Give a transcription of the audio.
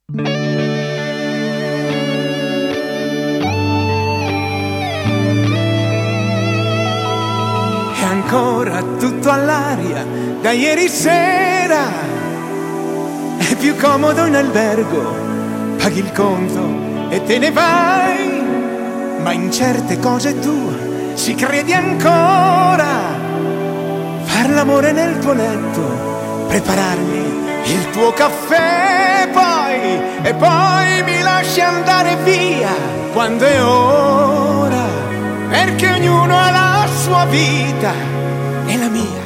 È ancora tutto all'aria da ieri sera. È più comodo in albergo, paghi il conto e te ne vai. Ma in certe cose tu ci credi ancora. Far l'amore nel tuo letto, prepararmi il tuo caffè, e poi mi lasci andare via quando è ora, perché ognuno ha la sua vita e la mia